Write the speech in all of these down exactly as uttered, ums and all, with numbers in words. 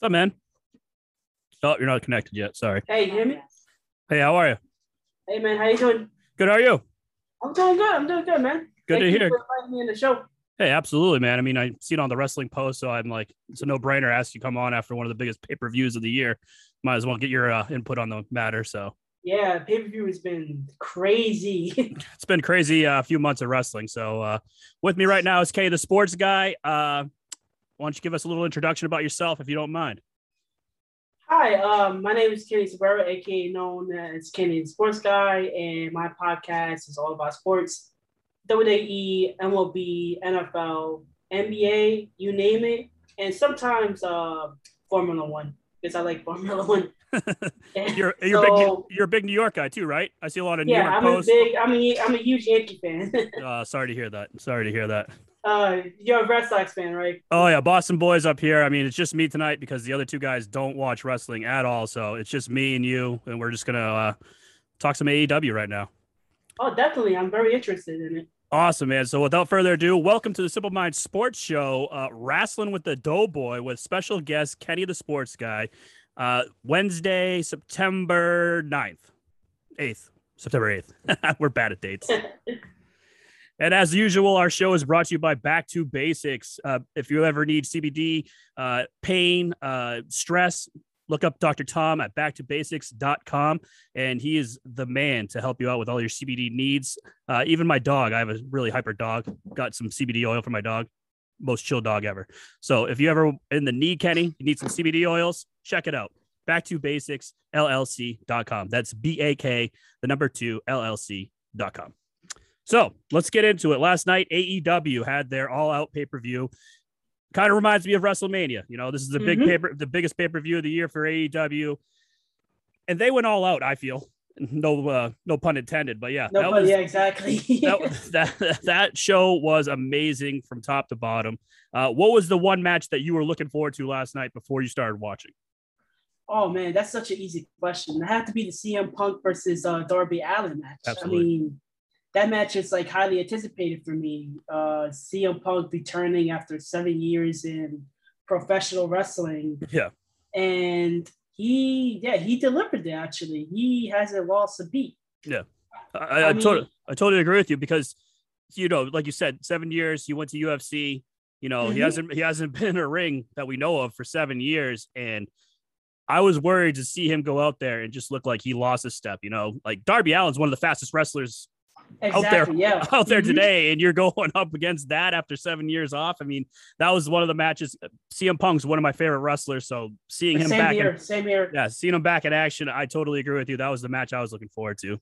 What's up, man? Oh, you're not connected yet. Sorry. Hey, you hear me? Hey, how are you? Hey, man, how you doing? Good. How are you? I'm doing good. I'm doing good, man. Good Thank to you hear. for inviting me in the show. Hey, absolutely, man. I mean, I see it on the Wrestling Post, so I'm like, it's a no-brainer. Ask you come on after one of the biggest pay-per-views of the year. Might as well get your uh, input on the matter. So Yeah, pay-per-view has been crazy. it's been crazy uh, a few months of wrestling. So uh, with me right now is Kenny, the sports guy. Uh, why don't you give us a little introduction about yourself, if you don't mind? Hi, um, my name is Kenny Sabrera, aka known as Kenny the Sports Guy, and my podcast is all about sports. W W E, M L B, N F L, N B A, you name it, and sometimes uh, Formula One, because I like Formula One. you're you're so, big you're a big New York guy too, right? I see a lot of New yeah, York I'm posts. a big, I'm a, I'm a huge Yankee fan. uh, sorry to hear that. Sorry to hear that. Uh, you're a Red Sox fan, right? Oh yeah, Boston boys up here. I mean, it's just me tonight because the other two guys don't watch wrestling at all. So it's just me and you, and we're just gonna uh, talk some A E W right now. Oh, definitely. I'm very interested in it. Awesome, man. So without further ado, welcome to the Simple Mind Sports Show, uh, Wrestling with the Doughboy with special guest Kenny the Sports Guy. Uh, Wednesday, September ninth, eighth, September eighth. We're bad at dates. And as usual, our show is brought to you by Back to Basics. Uh, if you ever need C B D, uh, pain, uh, stress, look up Doctor Tom at back to basics dot com, and he is the man to help you out with all your C B D needs. Uh, even my dog, I have a really hyper dog, got some C B D oil for my dog, most chill dog ever. So if you ever in the need, Kenny, you need some C B D oils, check it out. back to basics L L C dot com. That's B A K, the number two, L L C dot com. So let's get into it. Last night, A E W had their all-out pay-per-view. Kind of reminds me of WrestleMania. You know, this is the big Mhm. paper, the biggest pay-per-view of the year for A E W, and they went all out. I feel no, uh, no pun intended, but yeah, No, that but was yeah, exactly. that, that that show was amazing from top to bottom. Uh, what was the one match that you were looking forward to last night before you started watching? Oh man, that's such an easy question. It had to be the C M Punk versus uh, Darby Allin match. Absolutely. I mean, that match is like highly anticipated for me. Uh, C M Punk returning after seven years in professional wrestling. Yeah, and he, yeah, he delivered it. Actually, he hasn't lost a beat. yeah, I, I, I I mean- totally, I totally agree with you because you know, like you said, seven years. He went to U F C. You know, he Mhm. hasn't he hasn't been in a ring that we know of for seven years, and I was worried to see him go out there and just look like he lost a step. You know, like Darby Allin's one of the fastest wrestlers out there, Exactly. Yeah. out there Mhm. today, and you're going up against that after seven years off. I mean, that was one of the matches. C M Punk's one of my favorite wrestlers, so seeing him Same back, here. in, Same here. yeah, seeing him back in action, I totally agree with you. That was the match I was looking forward to.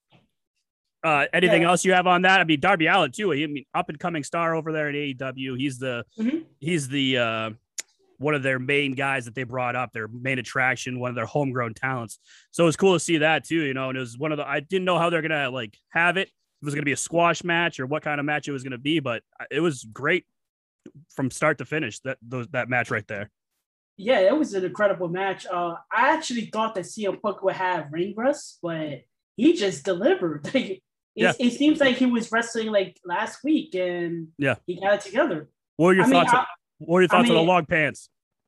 Uh, anything Yeah. else you have on that? I mean, Darby Allin too. I mean, up and coming star over there at A E W. He's the Mhm. he's the uh, one of their main guys that they brought up, their main attraction, one of their homegrown talents. So it was cool to see that too, you know. And it was one of the I didn't know how they're gonna like have it. If it was gonna be a squash match or what kind of match it was gonna be, but it was great from start to finish. That those that match right there. Yeah, it was an incredible match. Uh, I actually thought that C M Punk would have ring rust, but he just delivered. Like, it, Yeah. it seems like he was wrestling like last week, and Yeah. he got it together. What were your I mean, thoughts? I- on, what were your I thoughts on mean- the long pants?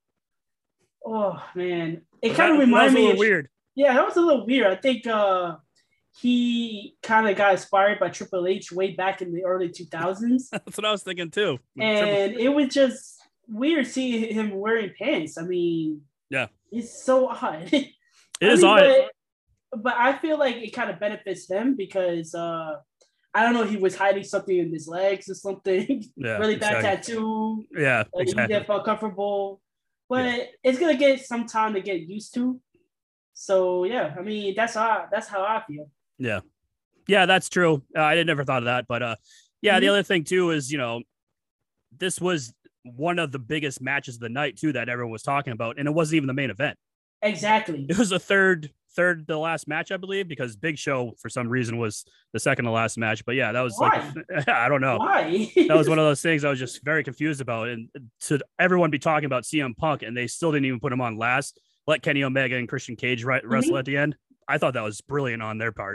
Oh man, it That- kind of that reminded was a me. little Of, weird. Yeah, that was a little weird. I think uh, he kind of got inspired by Triple H way back in the early two thousands, That's what I was thinking too. and it was just weird seeing him wearing pants. I mean, Yeah. it's so odd. It I is mean, on it. But, but I feel like it kind of benefits them because uh, I don't know, he was hiding something in his legs or something. Yeah, really bad exactly. tattoo. Yeah, Like, exactly. He didn't feel comfortable. But it's gonna get some time to get used to. So yeah, I mean that's how that's how I feel. Yeah. Yeah, that's true. Uh, I never thought of that. But uh, yeah, the Mhm. other thing too is, you know, this was one of the biggest matches of the night too that everyone was talking about. And it wasn't even the main event. Exactly. It was the third, third to last match, I believe, because Big Show for some reason was the second to last match. But yeah, that was like, I don't know. Why? That was one of those things I was just very confused about. And to everyone be talking about C M Punk and they still didn't even put him on last, let Kenny Omega and Christian Cage wrestle Mhm. at the end. I thought that was brilliant on their part.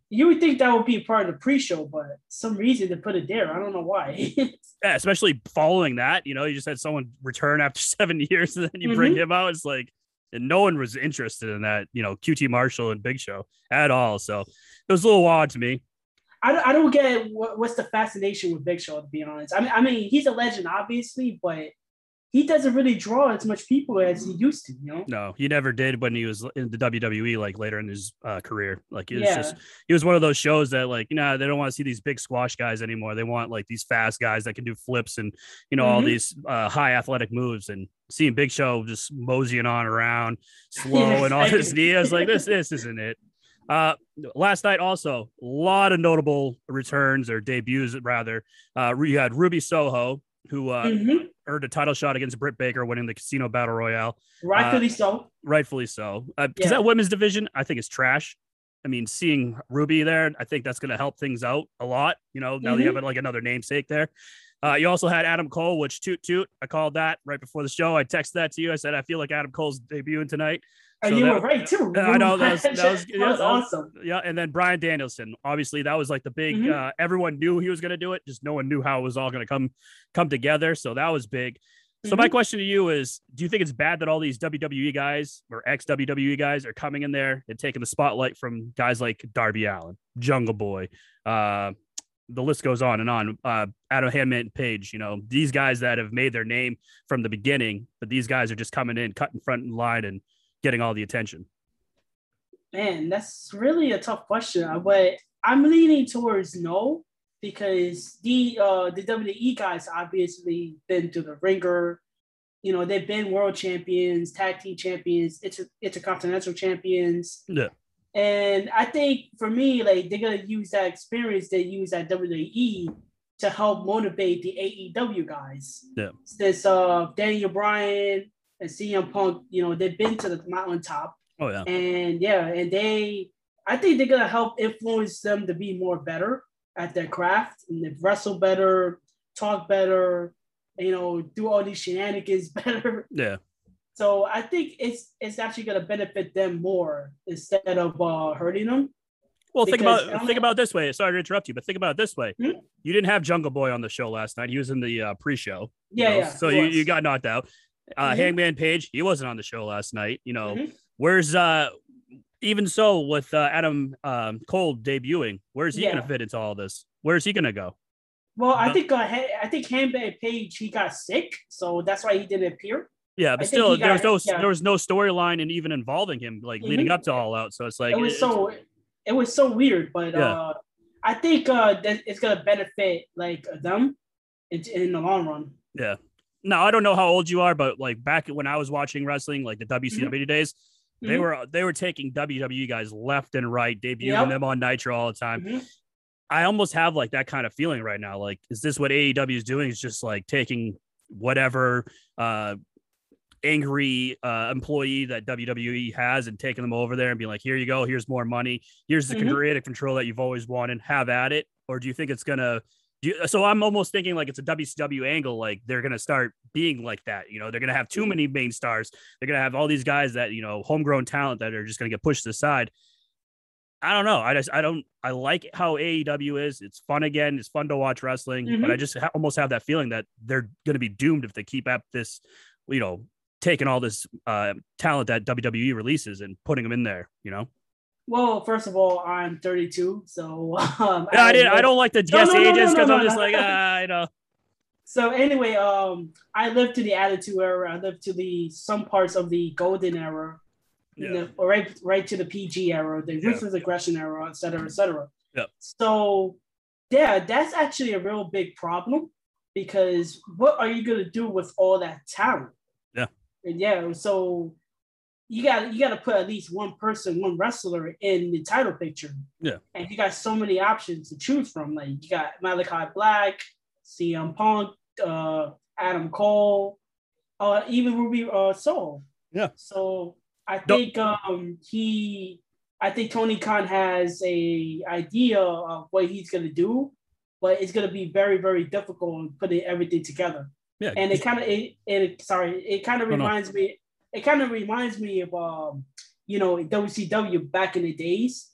You would think that would be part of the pre-show, but some reason to put it there. I don't know why. Yeah, especially following that, you know, you just had someone return after seven years and then you bring mm-hmm. him out. It's like, and no one was interested in that, you know, Q T Marshall and Big Show at all. So it was a little odd to me. I don't, I don't get what, what's the fascination with Big Show, to be honest. I mean, I mean, he's a legend, obviously, but he doesn't really draw as much people as he used to, you know? No, he never did when he was in the W W E, like later in his uh, career. Like, it was Yeah. just, he was one of those shows that, like, you know, they don't want to see these big squash guys anymore. They want like these fast guys that can do flips and, you know, mm-hmm. all these uh, high athletic moves. And seeing Big Show just moseying on around slow and on his knee, I was like, this, this isn't it. Uh, last night also, a lot of notable returns or debuts, rather. Uh, we had Ruby Soho, who uh, mm-hmm. earned a title shot against Britt Baker, winning the Casino Battle Royale. Rightfully uh, so. Rightfully so. Because uh, yeah. that women's division, I think, is trash. I mean, seeing Ruby there, I think that's going to help things out a lot. You know, now mm-hmm. they have like another namesake there. Uh, you also had Adam Cole, which toot toot. I called that right before the show. I texted that to you. I said, I feel like Adam Cole's debuting tonight. So you that, were right too. I know that was, that was, that was yeah, awesome. That was, yeah, and then Bryan Danielson, obviously that was like the big. Mm-hmm. Uh, everyone knew he was going to do it, just no one knew how it was all going to come come together. So that was big. So mm-hmm. my question to you is: do you think it's bad that all these W W E guys or ex W W E guys are coming in there and taking the spotlight from guys like Darby Allin, Jungle Boy? Uh, the list goes on and on. Uh, Adam Hangman Page, you know, these guys that have made their name from the beginning, but these guys are just coming in, cutting front and line, and getting all the attention. Man, that's really a tough question, but I'm leaning towards no, because the uh, the W W E guys obviously been to the ringer. You know, they've been world champions, tag team champions, inter- intercontinental champions. Yeah. And I think for me, like, they're gonna use that experience they use at W W E to help motivate the A E W guys. Yeah. Since uh, Daniel Bryan and C M Punk, you know, they've been to the mountaintop. Oh yeah. And yeah, and they, I think they're gonna help influence them to be more better at their craft and they wrestle better, talk better, you know, do all these shenanigans better. Yeah. So I think it's it's actually gonna benefit them more instead of uh, hurting them. Well, think about think about it this way. Sorry to interrupt you, but think about it this way. Hmm? You didn't have Jungle Boy on the show last night. He was in the uh, pre-show. Yeah, you know? yeah. So you, you got knocked out. Uh, mm-hmm. Hangman Page, he wasn't on the show last night. You know, mm-hmm. where's uh even so with uh, Adam um, Cole debuting, where's he yeah. gonna fit into all this? Where's he gonna go? Well, I think uh, I think Hangman Page, he got sick, so that's why he didn't appear. Yeah, but I still, there was no yeah. there was no storyline and even involving him, like mm-hmm. leading up to All Out. So it's like it was it, so it was so weird, but yeah. uh, I think uh, that it's gonna benefit like them in, in the long run. Yeah. No, I don't know how old you are, but like back when I was watching wrestling, like the W C W mm-hmm. days, they mm-hmm. were they were taking W W E guys left and right, debuting yep. them on Nitro all the time. Mm-hmm. I almost have like that kind of feeling right now. Like, is this what A E W is doing? Is just like taking whatever uh, angry uh, employee that W W E has and taking them over there and being like, here you go. Here's more money. Here's the mm-hmm. creative control that you've always wanted. Have at it. Or do you think it's going to do you, so I'm almost thinking like it's a W C W angle. Like they're going to start being like that. You know, they're going to have too many main stars. They're going to have all these guys that, you know, homegrown talent that are just going to get pushed aside. I don't know. I just, I don't, I like how A E W is. It's fun again. It's fun to watch wrestling, mm-hmm. but I just ha- almost have that feeling that they're going to be doomed if they keep up this, you know, taking all this uh, talent that W W E releases and putting them in there, you know? Well, first of all, I'm thirty-two, so um, yeah, I, I didn't. I don't like to guess no, no, ages because no, no, no, I'm just no. like, ah, I know. So anyway, um, I lived to the Attitude Era. I lived to the some parts of the Golden Era, yeah. the, or right, right to the P G era, the yeah. Ruthless Aggression era, et cetera, et cetera. Yeah. So, yeah, that's actually a real big problem because what are you gonna do with all that talent? Yeah. And yeah, so. You got you got to put at least one person, one wrestler in the title picture. Yeah, and you got so many options to choose from. Like you got Malachi Black, C M Punk, uh, Adam Cole, uh, even Ruby uh, Soho. Yeah. So I think um, he, I think Tony Khan has a idea of what he's gonna do, but it's gonna be very very difficult putting everything together. Yeah. And it kind of it, it sorry it kind of oh, reminds no. me. It kind of reminds me of, um, you know, W C W back in the days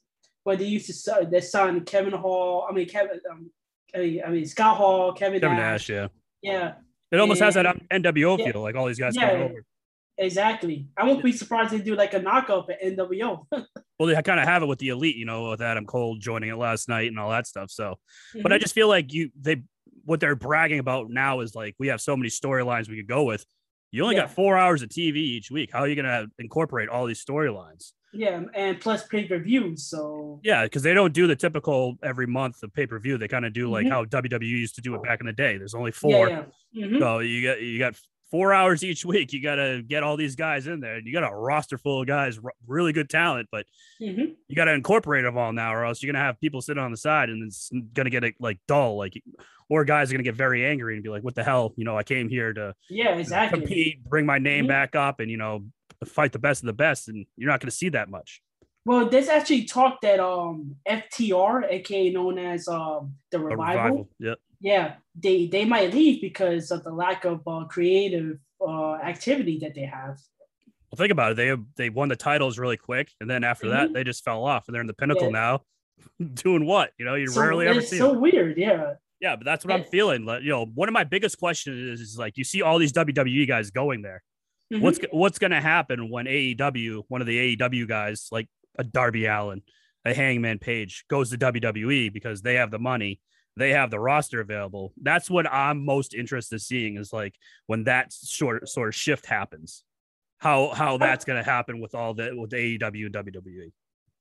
but they used to sign, they signed Kevin Hall. I mean Kevin. Um, I mean, I mean Scott Hall, Kevin, Kevin Nash. Nash, yeah. Yeah. It almost and, has that N W O yeah, feel, like all these guys yeah, coming over. Exactly. I won't be surprised if they do like a knockoff at N W O. Well, they kind of have it with the Elite, you know, with Adam Cole joining it last night and all that stuff. So, mm-hmm. but I just feel like you, they, what they're bragging about now is like, we have so many storylines we could go with. You only yeah. got four hours of T V each week. How are you going to incorporate all these storylines? Yeah, and plus pay-per-views. So yeah, because they don't do the typical every month of pay-per-view. They kind of do like mm-hmm. how W W E used to do it back in the day. There's only four, yeah, yeah. Mm-hmm. so you got you got four hours each week. You got to get all these guys in there, and you got a roster full of guys, really good talent. But mm-hmm. you got to incorporate them all now, or else you're gonna have people sitting on the side, and it's gonna get like dull, like. Or guys are gonna get very angry and be like, "What the hell? You know, I came here to yeah, exactly compete, bring my name mm-hmm. back up, and you know, fight the best of the best." And you're not gonna see that much. Well, there's actually talk that um F T R, aka known as um the Revival, the Revival. Yep. yeah, they they might leave because of the lack of uh, creative uh, activity that they have. Well, think about it. They they won the titles really quick, and then after mm-hmm. that, they just fell off, and they're in the Pinnacle yeah. now, doing what? You know, you so, rarely ever it's see. So them. weird, yeah. Yeah, but that's what I'm feeling. You know, one of my biggest questions is, is like you see all these W W E guys going there. Mm-hmm. What's what's going to happen when A E W, one of the A E W guys like a Darby Allin, a Hangman Page, goes to W W E because they have the money, they have the roster available. That's what I'm most interested in seeing is like when that sort sort of shift happens, how how that's going to happen with all the with A E W and W W E.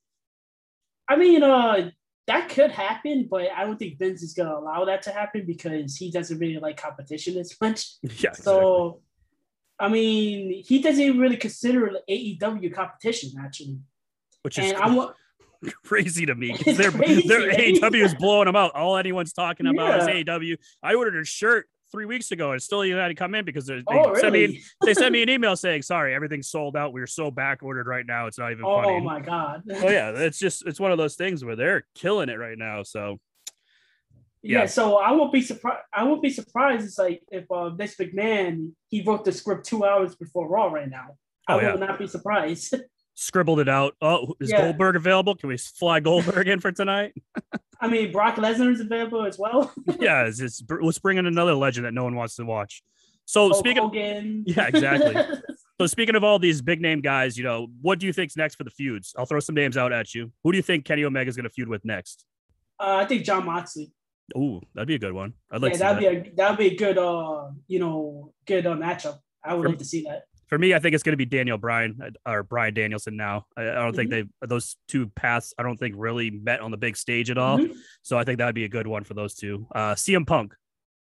I mean, uh. That could happen, but I don't think Vince is going to allow that to happen because he doesn't really like competition as much. Yeah, so, exactly. I mean, he doesn't even really consider A E W competition, actually. Which is and I'm, crazy to me. Their, their A E W is blowing them out. All anyone's talking about yeah. is A E W. I ordered a shirt three weeks ago and still even had to come in because they, oh, they, sent really? me, they sent me an email saying, sorry, everything's sold out. We're so back ordered right now. It's not even oh, funny. Oh my God. Oh yeah. It's just, it's one of those things where they're killing it right now. So yeah. yeah so I won't be surprised. I won't be surprised. It's like if uh, Vince McMahon, he wrote the script two hours before Raw right now. I oh, will yeah. not be surprised. Scribbled it out. Oh, is yeah. Goldberg available? Can we fly Goldberg in for tonight? I mean, Brock Lesnar is available as well. yeah, it's, it's, let's bring in another legend that no one wants to watch. So Hulk speaking, Hogan. yeah, exactly. So speaking of all these big name guys, you know, what do you think's next for the feuds? I'll throw some names out at you. Who do you think Kenny Omega is going to feud with next? Uh, I think Jon Moxley. Oh, that'd be a good one. I'd like yeah, to that'd that. be a that'd be a good uh you know good uh, matchup. I would for, like to see that. For me, I think it's going to be Daniel Bryan or Bryan Danielson now. I, I don't mm-hmm. think they those two paths, I don't think really met on the big stage at all. Mm-hmm. So I think that'd be a good one for those two. Uh, C M Punk.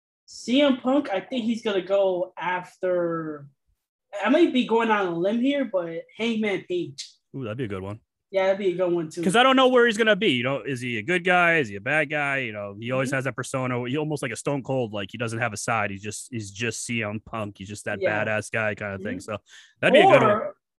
C M Punk, I think he's going to go after, I might be going on a limb here, but Hangman Page. Ooh, that'd be a good one. Yeah, that'd be a good one too. Because I don't know where he's gonna be. You know, is he a good guy? Is he a bad guy? You know, he always mm-hmm. has that persona. He almost like a Stone Cold, like he doesn't have a side. He's just he's just C M Punk. He's just that yeah. badass guy kind of mm-hmm. thing. So that'd be or, a good one.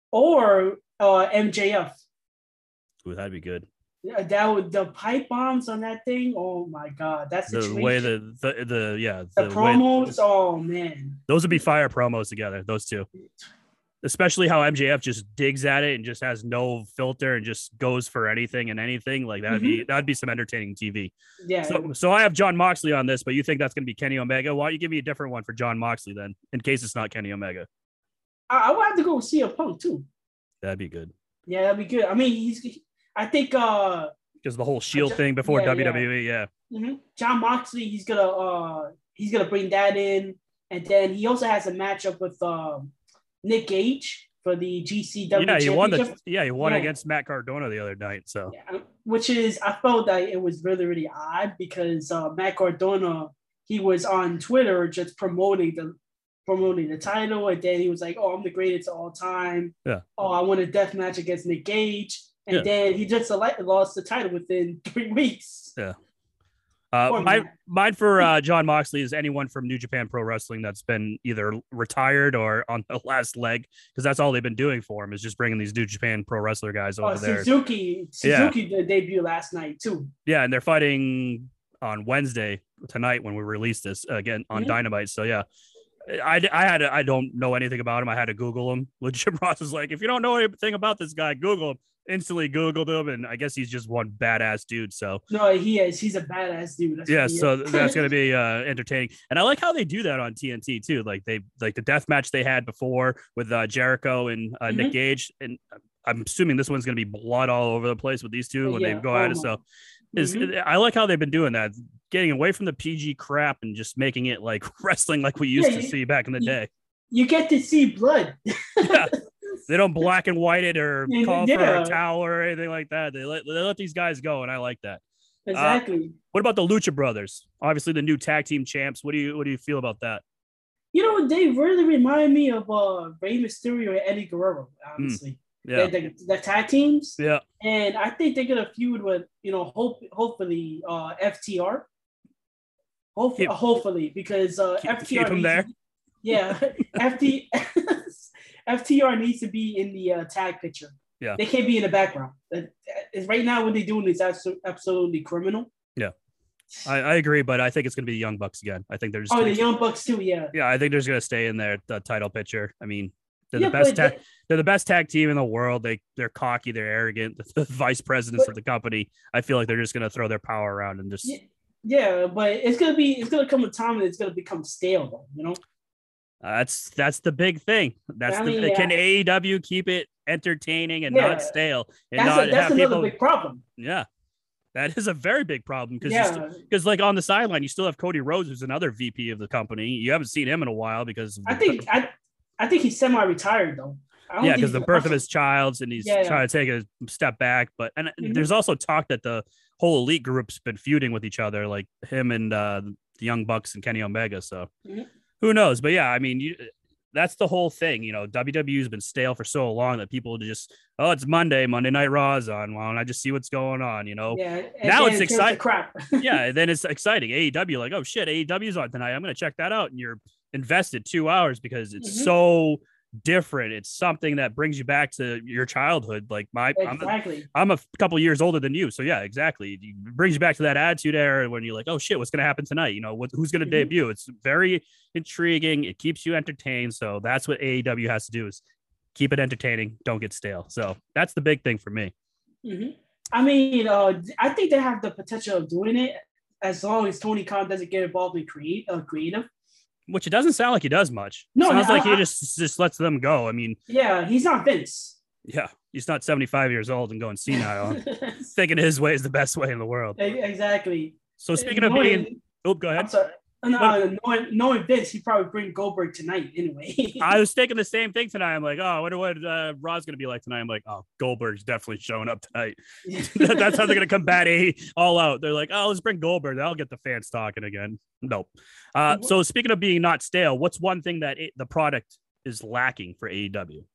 Or uh, M J F. Ooh, that'd be good. Yeah, that would the pipe bombs on that thing. Oh my God, that's the way the the, the yeah the, the promos. Way, oh man, those would be fire promos together. Those two. Especially how M J F just digs at it and just has no filter and just goes for anything and anything like that'd mm-hmm. be that'd be some entertaining T V. Yeah. So, so I have Jon Moxley on this, but you think that's going to be Kenny Omega? Why don't you give me a different one for Jon Moxley then, in case it's not Kenny Omega? I, I would have to go with C M Punk too. That'd be good. Yeah, that'd be good. I mean, he's. I think uh because the whole Shield just, thing before yeah, W W E, yeah. yeah. Mm-hmm. Jon Moxley, he's gonna uh he's gonna bring that in, and then he also has a matchup with um Nick Gage for the G C W. Yeah, he won the yeah he won yeah. against Matt Cardona the other night. So yeah, which is I felt that it was really really odd because uh, Matt Cardona, he was on Twitter just promoting the promoting the title, and then he was like, "Oh, I'm the greatest of all time. Yeah. Oh, I won a death match against Nick Gage." And yeah. then he just lost the title within three weeks. Yeah. Uh, my, mine for uh, Jon Moxley is anyone from New Japan Pro Wrestling that's been either retired or on the last leg, because that's all they've been doing for him is just bringing these New Japan Pro Wrestler guys over uh, there. Suzuki, Suzuki yeah. did debut last night too. Yeah, and they're fighting on Wednesday tonight when we release this again on mm-hmm. Dynamite. So yeah. I, I had to, I don't know anything about him. I had to Google him. Jim Ross is like, if you don't know anything about this guy, Google him. instantly Googled him, and I guess he's just one badass dude. So no, he is. He's a badass dude. That's yeah, so that's gonna be uh, entertaining, and I like how they do that on T N T too. Like they like the death match they had before with uh, Jericho and uh, mm-hmm. Nick Gage, and I'm assuming this one's gonna be blood all over the place with these two when yeah. they go oh, at it. So is mm-hmm. I like how they've been doing that, getting away from the P G crap and just making it like wrestling like we used yeah, to you, see back in the you, day. You get to see blood. Yeah. They don't black and white it or call yeah. for a towel or anything like that. They let, they let these guys go, and I like that. Exactly. Uh, what about the Lucha Brothers? Obviously, the new tag team champs. What do you what do you feel about that? You know, they really remind me of uh, Rey Mysterio and Eddie Guerrero. Honestly, mm, yeah, the, the, the tag teams. Yeah, and I think they're gonna feud with you know, hope hopefully uh, F T R. Hopefully, keep, hopefully, because uh, keep, F T R keep them there. Yeah, F T F T R needs to be in the uh, tag picture. Yeah, they can't be in the background. Right now, what they're doing is absolutely criminal. Yeah, I, I agree, but I think it's going to be Young Bucks again. I think they're just oh, the Young Bucks too. Yeah, yeah, I think they're just going to stay in their the title picture. I mean, they're yeah, the best. Ta- they, they're the best tag team in the world. They they're cocky. They're arrogant. The, the vice presidents but, of the company. I feel like they're just going to throw their power around and just. Yeah, yeah, but it's gonna be it's gonna come a time and it's gonna become stale, though. You know. Uh, that's that's the big thing. That's I mean, the yeah. Can A E W keep it entertaining and yeah. not stale and that's not a, that's have another people... big problem. Yeah, that is a very big problem because yeah. because like on the sideline you still have Cody Rhodes, who's another V P of the company. You haven't seen him in a while because I think I I think he's semi-retired though. Yeah, because the birth of his child and he's yeah, trying yeah. to take a step back. But and mm-hmm. there's also talk that the whole elite group's been feuding with each other, like him and uh, the Young Bucks and Kenny Omega. So mm-hmm. who knows? But yeah, I mean, you, that's the whole thing. You know, W W E's been stale for so long that people just, oh, it's Monday, Monday Night Raw is on. Well, and I just see what's going on, you know. Yeah, now it's exciting. Crap. Yeah, then it's exciting. A E W, like, oh shit, A E W's on tonight. I'm gonna check that out. And you're invested two hours because it's mm-hmm. so different. It's something that brings you back to your childhood. Like my, exactly. I'm a, I'm a couple years older than you, so yeah, exactly. It brings you back to that attitude era when you're like, oh shit, what's gonna happen tonight? You know, what who's gonna mm-hmm. debut? It's very intriguing. It keeps you entertained. So that's what A E W has to do is keep it entertaining. Don't get stale. So that's the big thing for me. Mm-hmm. I mean, uh, I think they have the potential of doing it as long as Tony Khan doesn't get involved in create uh, creative. Which it doesn't sound like he does much. No, it sounds I, like he I, just just lets them go. I mean, yeah, he's not Vince. Yeah, he's not seventy-five years old and going senile, thinking his way is the best way in the world. Exactly. So speaking of being, oh, go ahead. I'm sorry. No, uh, knowing, knowing Vince, he'd probably bring Goldberg tonight anyway. I was thinking the same thing tonight. I'm like, oh, I wonder what uh, Raw's going to be like tonight. I'm like, oh, Goldberg's definitely showing up tonight. That's how they're going to combat A all out. They're like, oh, let's bring Goldberg. That'll get the fans talking again. Nope. Uh, so speaking of being not stale, what's one thing that it, the product is lacking for A E W?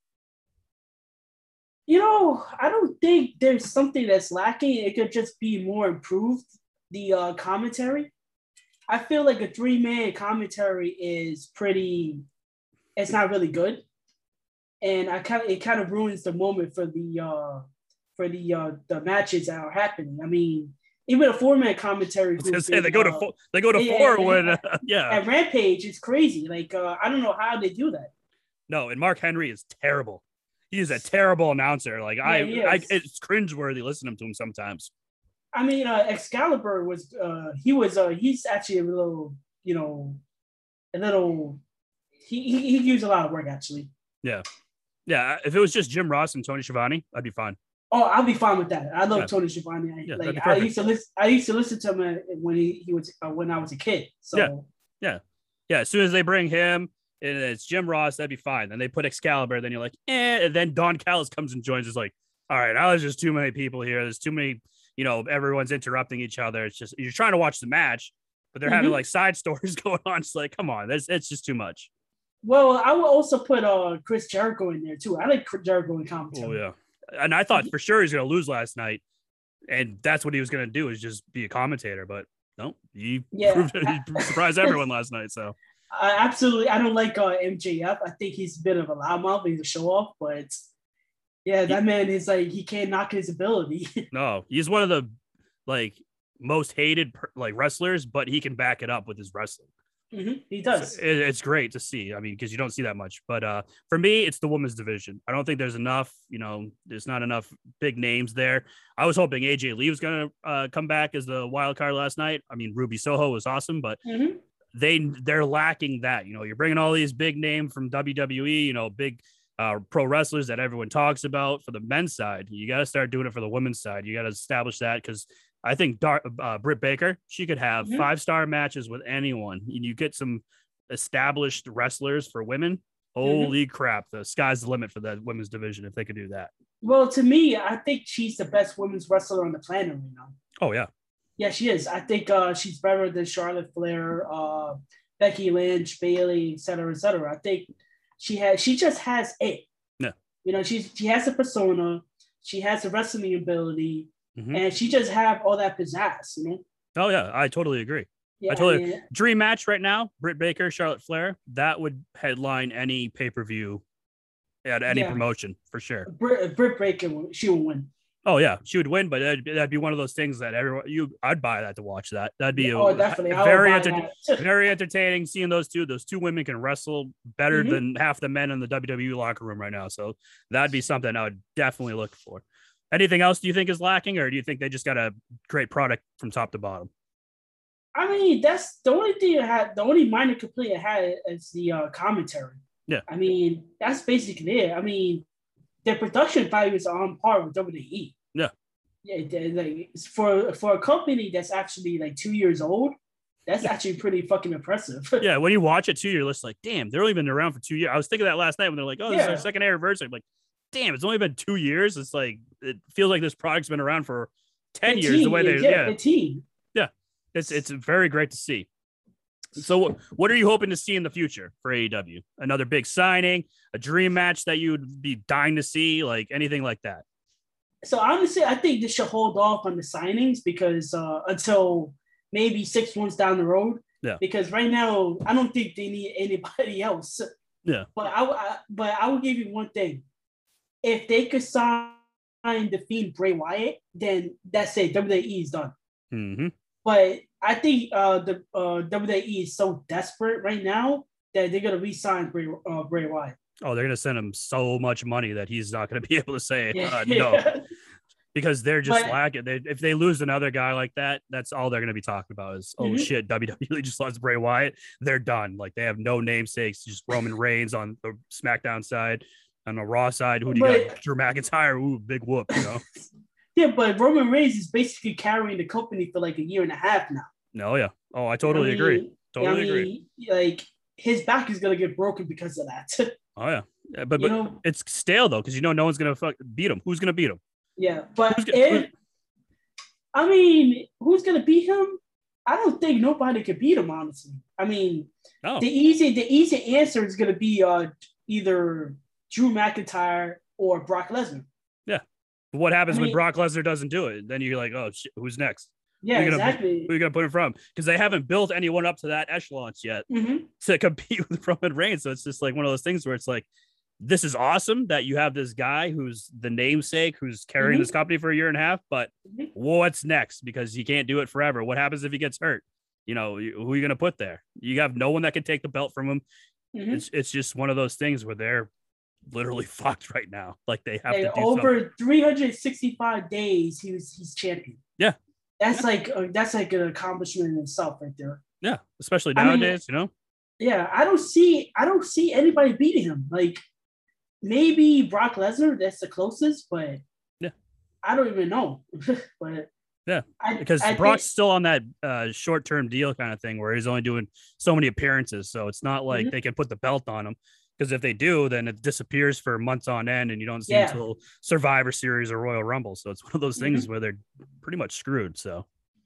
You know, I don't think there's something that's lacking. It could just be more improved. The uh, commentary. I feel like a three-man commentary is pretty. It's not really good, and I kind of it kind of ruins the moment for the uh, for the uh, the matches that are happening. I mean, even a four-man commentary. I was gonna say, they go uh, to four, they go to yeah, four when uh, yeah. At Rampage, it's crazy. Like uh, I don't know how they do that. No, and Mark Henry is terrible. He is a terrible announcer. Like yeah, I, I, it's cringeworthy listening to him sometimes. I mean, uh, Excalibur was, uh, he was, uh, he's actually a little, you know, a little, he, he, he used a lot of work, actually. Yeah. Yeah. If it was just Jim Ross and Tony Schiavone, I'd be fine. Oh, I'll be fine with that. I love yeah. Tony Schiavone. I, yeah, like, I used to listen, I used to listen to him when he, he was, uh, when I was a kid. So, yeah. Yeah. Yeah. As soon as they bring him and it's Jim Ross, that'd be fine. Then they put Excalibur, then you're like, eh. And then Don Callis comes and joins. It's like, all right, now there's just too many people here. There's too many. You know, everyone's interrupting each other. It's just, you're trying to watch the match, but they're mm-hmm. having like side stories going on. It's like, come on, it's, it's just too much. Well, I would also put uh, Chris Jericho in there too. I like Chris Jericho in commentary. Oh, yeah. And I thought for sure he's going to lose last night. And that's what he was going to do is just be a commentator. But no, he, yeah. proved, he surprised everyone last night. So uh, absolutely. I don't like uh, M J F. I think he's a bit of a loudmouth. He's a show off, but yeah, that he, man is like, he can't knock his ability. No, he's one of the like most hated like wrestlers, but he can back it up with his wrestling. Mm-hmm. He So does. it, it's great to see. I mean, because you don't see that much. But uh, for me, it's the women's division. I don't think there's enough. You know, there's not enough big names there. I was hoping A J Lee was going to uh, come back as the wild card last night. I mean, Ruby Soho was awesome, but Mm-hmm. they they're lacking that. You know, you're bringing all these big name from W W E. You know, big uh, pro wrestlers that everyone talks about for the men's side. You got to start doing it for the women's side. You got to establish that because I think Dar- uh, Britt Baker, she could have Mm-hmm. five star matches with anyone. You get some established wrestlers for women. Holy mm-hmm. crap. The sky's the limit for the women's division if they could do that. Well, to me, I think she's the best women's wrestler on the planet right now. Oh, yeah. Yeah, she is. I think uh, she's better than Charlotte Flair, uh, Becky Lynch, Bayley, et cetera, et cetera. I think she has. She just has it. Yeah. You know, she's she has a persona. She has a wrestling ability, mm-hmm. and she just have all that pizzazz. You know. Oh yeah, I totally agree. Yeah, I totally yeah. Dream match right now: Britt Baker, Charlotte Flair. That would headline any pay per view at any yeah. promotion for sure. Britt, Britt Baker, she will win. Oh yeah, she would win, but that'd, that'd be one of those things that everyone you I'd buy that to watch that. That'd be oh a, definitely a very enter- very entertaining seeing those two. Those two women can wrestle better mm-hmm. than half the men in the W W E locker room right now. So that'd be something I would definitely look for. Anything else do you think is lacking, or do you think they just got a great product from top to bottom? I mean, that's the only thing it had. The only minor complaint it had is the uh, commentary. Yeah, I mean that's basically it. I mean, their production value is on par with W W E. Yeah. Yeah, like for for a company that's actually like two years old, that's yeah. actually pretty fucking impressive. Yeah, when you watch it too, you're just like, damn, they're only been around for two years. I was thinking that last night when they're like, oh, this yeah. is our second anniversary. I'm like, damn, it's only been two years. It's like it feels like this product's been around for ten fifteen years. The way they, yeah, yeah, fifteen. Yeah, it's it's very great to see. So, what are you hoping to see in the future for A E W? Another big signing, a dream match that you would be dying to see, like anything like that? So honestly, I think they should hold off on the signings because uh, until maybe six months down the road. Yeah. Because right now, I don't think they need anybody else. Yeah. But I, I but I will give you one thing: if they could sign the Fiend Bray Wyatt, then that's it. W W E is done. Mm-hmm. But I think uh, the uh, W W E is so desperate right now that they're gonna re-sign Bray, uh, Bray Wyatt. Oh, they're going to send him so much money that he's not going to be able to say yeah. uh, no, because they're just but, lacking. They, if they lose another guy like that, that's all they're going to be talking about is, oh, mm-hmm. shit, W W E just lost Bray Wyatt. They're done. Like, they have no namesakes, just Roman Reigns on the SmackDown side. On the Raw side, who do you but, got? Drew McIntyre. Ooh, big whoop, you know? Yeah, but Roman Reigns is basically carrying the company for like a year and a half now. No, yeah. Oh, I totally I mean, agree. Totally I mean, agree. Like, his back is going to get broken because of that. Oh, yeah. Yeah, but, but know, it's stale though, because you know no one's gonna fuck beat him. Who's gonna beat him? Yeah, but gonna, if, I mean, who's gonna beat him? I don't think nobody could beat him. Honestly, I mean, no. the easy the easy answer is gonna be uh, either Drew McIntyre or Brock Lesnar. Yeah, but what happens I when mean, Brock Lesnar doesn't do it? Then you're like, oh, shit, who's next? Yeah, who are exactly. Gonna, who are you gonna put him from? Because they haven't built anyone up to that echelon yet mm-hmm. to compete with Roman Reigns. So it's just like one of those things where it's like, this is awesome that you have this guy who's the namesake, who's carrying mm-hmm. this company for a year and a half, but mm-hmm. what's next? Because he can't do it forever. What happens if he gets hurt? You know, who are you going to put there? You have no one that can take the belt from him. Mm-hmm. It's it's just one of those things where they're literally fucked right now. Like they have like to do over something. three hundred sixty-five days. He was he's champion. Yeah, that's yeah. like uh, that's like an accomplishment in itself, right there. Yeah, especially nowadays, I mean, you know. Yeah, I don't see I don't see anybody beating him. Like. Maybe Brock Lesnar, that's the closest, but yeah, I don't even know. But yeah, I, because I Brock's think, still on that uh, short-term deal kind of thing where he's only doing so many appearances, so it's not like mm-hmm. they can put the belt on him. Because if they do, then it disappears for months on end, and you don't see yeah. until Survivor Series or Royal Rumble. So it's one of those things mm-hmm. where they're pretty much screwed. So.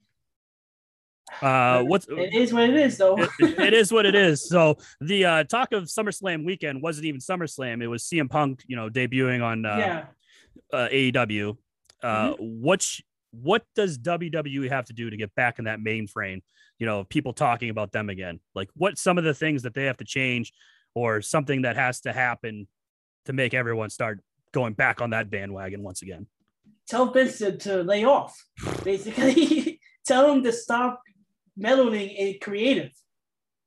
Uh, what's it is what it is, though. it, it is what it is. So the uh, talk of SummerSlam weekend wasn't even SummerSlam. It was C M Punk, you know, debuting on uh, yeah. uh, A E W. Uh, mm-hmm. What what does W W E have to do to get back in that mainframe? You know, people talking about them again. Like, what some of the things that they have to change, or something that has to happen to make everyone start going back on that bandwagon once again. Tell Vince to, to lay off. Basically, tell him to stop meddling in creative.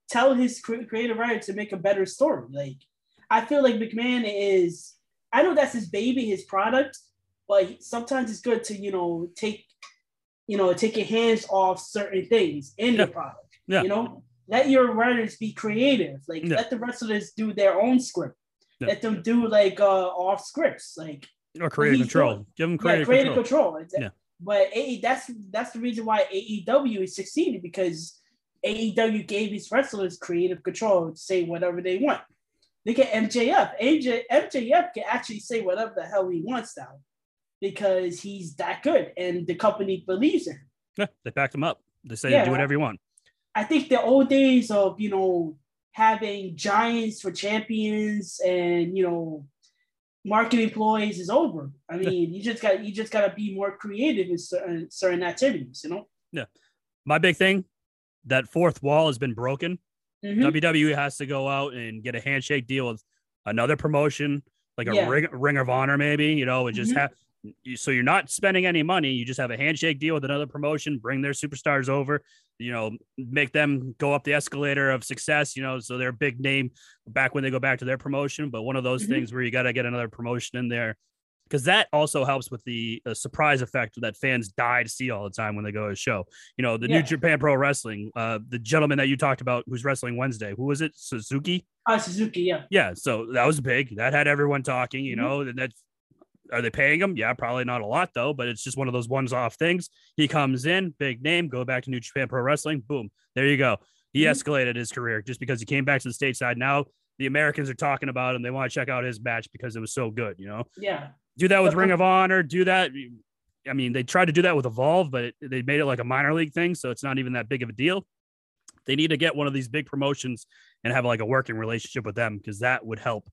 tell his creative writer to make a better story. Like, I feel like McMahon is, I know that's his baby, his product, but sometimes it's good to, you know, take, you know, take your hands off certain things in yeah. your product. Yeah. You know, let your writers be creative. Like, yeah. let the wrestlers do their own script. Yeah. Let them do like uh, off scripts, like or creative control. Doing. Give them creative, yeah, creative control. control. Yeah. But A- that's that's the reason why A E W is succeeding, because A E W gave these wrestlers creative control to say whatever they want. Look at M J F. M J, M J F can actually say whatever the hell he wants now because he's that good and the company believes in him. Yeah, they backed him up. They say yeah, do whatever you want. I think the old days of, you know, having giants for champions and, you know, market employees is over. I mean, you just got you just got to be more creative in certain, certain activities, you know? Yeah. My big thing, that fourth wall has been broken. Mm-hmm. W W E has to go out and get a handshake deal with another promotion, like a yeah. ring, ring of honor, maybe, you know, and just mm-hmm. have, so you're not spending any money. You just have a handshake deal with another promotion, bring their superstars over, you know, make them go up the escalator of success, you know, so they're a big name back when they go back to their promotion. But one of those mm-hmm. things where you got to get another promotion in there, because that also helps with the uh, surprise effect that fans die to see all the time when they go to a show. You know, the yeah. New Japan Pro Wrestling, uh, the gentleman that you talked about who's wrestling Wednesday, who was it? Suzuki? Uh, Suzuki, yeah. Yeah, so that was big. That had everyone talking, you mm-hmm. know, and that's, are they paying him? Yeah, probably not a lot, though, but it's just one of those ones-off things. He comes in, big name, go back to New Japan Pro Wrestling, boom, there you go. He mm-hmm. escalated his career just because he came back to the stateside. Now the Americans are talking about him. They want to check out his match because it was so good, you know? Yeah. Do that with Ring of Honor, do that. I mean, they tried to do that with Evolve, but it, they made it like a minor league thing, so it's not even that big of a deal. They need to get one of these big promotions and have like a working relationship with them, because that would help.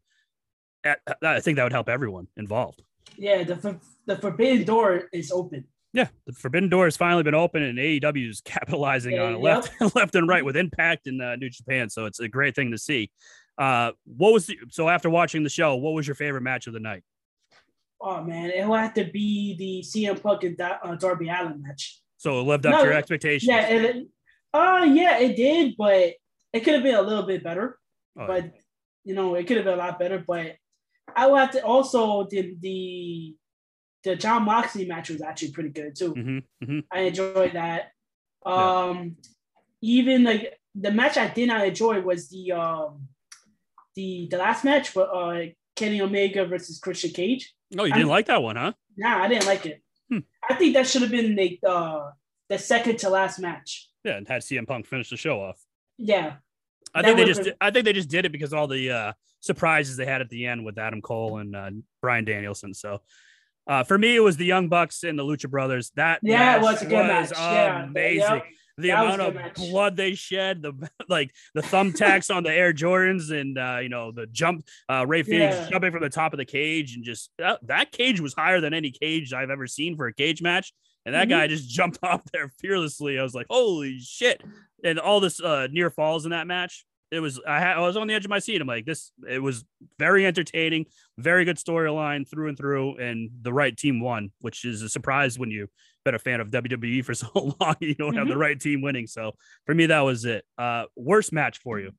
I think that would help everyone involved. Yeah, the the forbidden door is open. Yeah, the forbidden door has finally been open, and A E W is capitalizing yeah, on it yep. left, left and right with Impact and uh, New Japan. So it's a great thing to see. Uh, what was the, so after watching the show, what was your favorite match of the night? Oh man, it will have to be the C M Punk and uh, Darby Allin match. So it lived up no, to your expectations. Yeah, it, uh, yeah, it did, but it could have been a little bit better. Oh, but yeah. you know, it could have been a lot better. But I will have to also the the the Jon Moxley match was actually pretty good too. Mm-hmm, mm-hmm. I enjoyed that. Um, yeah. Even like the match I did not enjoy was the um the the last match, but uh Kenny Omega versus Christian Cage. Oh, you didn't I, like that one, huh? Nah, I didn't like it. Hmm. I think that should have been the uh, the second to last match. Yeah, and had C M Punk finish the show off. Yeah, I think they just been... I think they just did it because all the uh, surprises they had at the end with Adam Cole and uh, Bryan Danielson. So uh, for me, it was the Young Bucks and the Lucha Brothers. That yeah, it was a good was match. Amazing. Yeah, the that amount of match. blood they shed, the like the thumbtacks on the Air Jordans, and uh, you know the jump, uh, Ray Phoenix yeah. jumping from the top of the cage, and just that, that cage was higher than any cage I've ever seen for a cage match. And that mm-hmm. guy just jumped off there fearlessly. I was like, holy shit! And all this uh, near falls in that match. It was I, had, I was on the edge of my seat. I'm like, this. It was very entertaining, very good storyline through and through, and the right team won, which is a surprise when you've been a fan of W W E for so long. You don't mm-hmm. have the right team winning. So for me, that was it. Uh, worst match for you?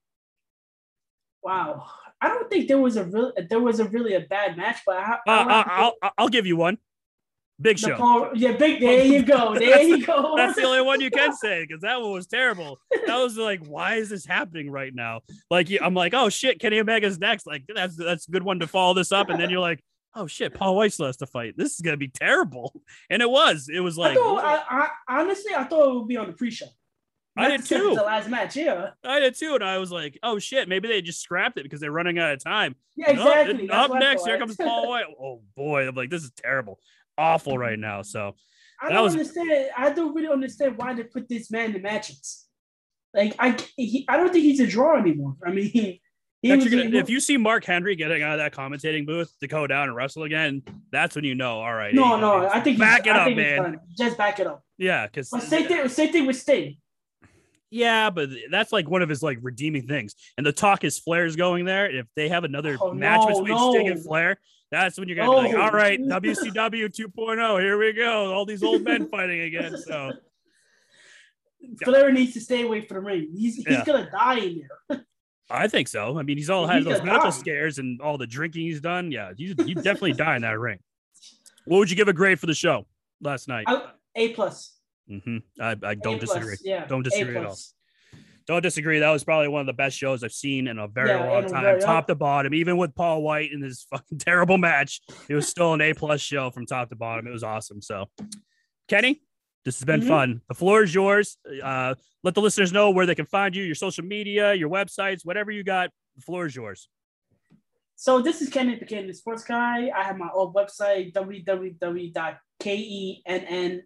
Wow, I don't think there was a real there was a really a bad match, but I, I uh, I'll, I'll I'll give you one. Big Show. Paul, yeah, big. There you go. There you go. That's the only one you can say, because that one was terrible. That was like, why is this happening right now? Like, I'm like, oh shit, Kenny Omega's next. Like, that's that's a good one to follow this up. And then you're like, oh shit, Paul White still has to fight. This is gonna be terrible. And it was. It was like. I thought, I, I, honestly, I thought it would be on the pre-show. I did too. The last match, yeah. I did too, and I was like, "Oh shit, maybe they just scrapped it because they're running out of time." Yeah, exactly. Up, up next, here comes Paul White. Oh boy, I'm like, this is terrible, awful right now. So I don't was... understand. I don't really understand why they put this man in the matches. Like, I, he, I don't think he's a draw anymore. I mean, he, he was, gonna, if you see Mark Henry getting out of that commentating booth to go down and wrestle again, that's when you know. All right, no, no, I think back it I up, man. Just back it up. Yeah, because same thing. Same thing with Sting. Yeah, but that's like one of his like redeeming things. And the talk is Flair's going there. If they have another oh, match no, between no. Sting and Flair, that's when you're going to no. be like, all right, W C W two point oh, here we go. All these old men fighting again. So Flair needs to stay away from the ring. He's he's Yeah. gonna die in there. I think so. I mean, he's all had He's those gonna medical die. scares and all the drinking he's done. Yeah, you you definitely die in that ring. What would you give a grade for the show last night? I, A plus. Mm-hmm. I, I don't A plus, disagree. Yeah. Don't A disagree at all. plus. Don't disagree. That was probably one of the best shows I've seen in a very Yeah, long in a time, very- top to bottom. Even with Paul White in his fucking terrible match, it was still an A plus show from top to bottom. It was awesome. So, Kenny, this has been Mhm. fun. The floor is yours. Uh, let the listeners know where they can find you, your social media, your websites, whatever you got. The floor is yours. So this is Kenny the Kenny the Sports Guy. I have my own website, w w w dot kenn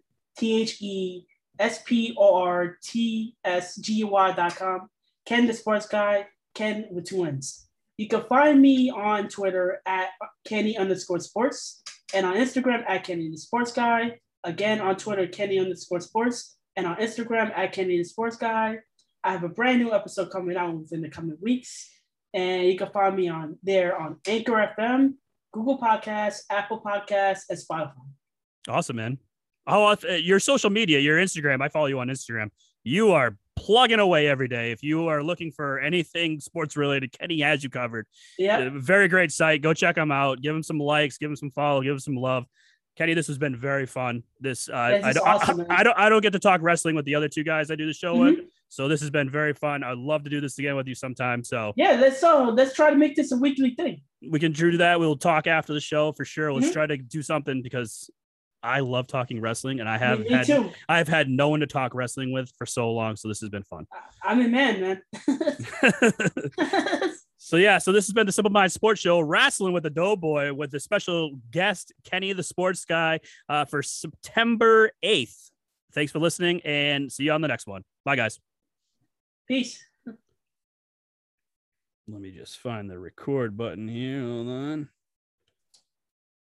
S P O R T S G Y dot com. Ken the Sports Guy, Ken with two N's. You can find me on Twitter at Kenny underscore sports and on Instagram at Kenny the Sports Guy. Again, on Twitter, Kenny underscore sports and on Instagram at Kenny the Sports Guy. I have a brand new episode coming out within the coming weeks. And you can find me on there on Anchor F M, Google Podcasts, Apple Podcasts, and Spotify. Awesome, man. Oh, uh, your social media, your Instagram. I follow you on Instagram. You are plugging away every day. If you are looking for anything sports related, Kenny has you covered. Yeah. Uh, very great site. Go check him out. Give him some likes. Give him some follow. Give him some love. Kenny, this has been very fun. This, uh, This I, is don't, awesome, I, man. I don't, I don't get to talk wrestling with the other two guys I do the show Mhm. with. So this has been very fun. I'd love to do this again with you sometime. So Yeah, let's so let's try to make this a weekly thing. we can do that. We'll talk after the show for sure. Let's Mhm. try to do something because I love talking wrestling and I have me, me had, too. I've had no one to talk wrestling with for so long. So this has been fun. I'm a man, man. So yeah, so this has been the Simple Mind Sports Show, wrestling with the Doughboy with the special guest Kenny the Sports Guy uh, for September eighth. Thanks for listening and see you on the next one. Bye, guys. Peace. Let me just find the record button here. Hold on.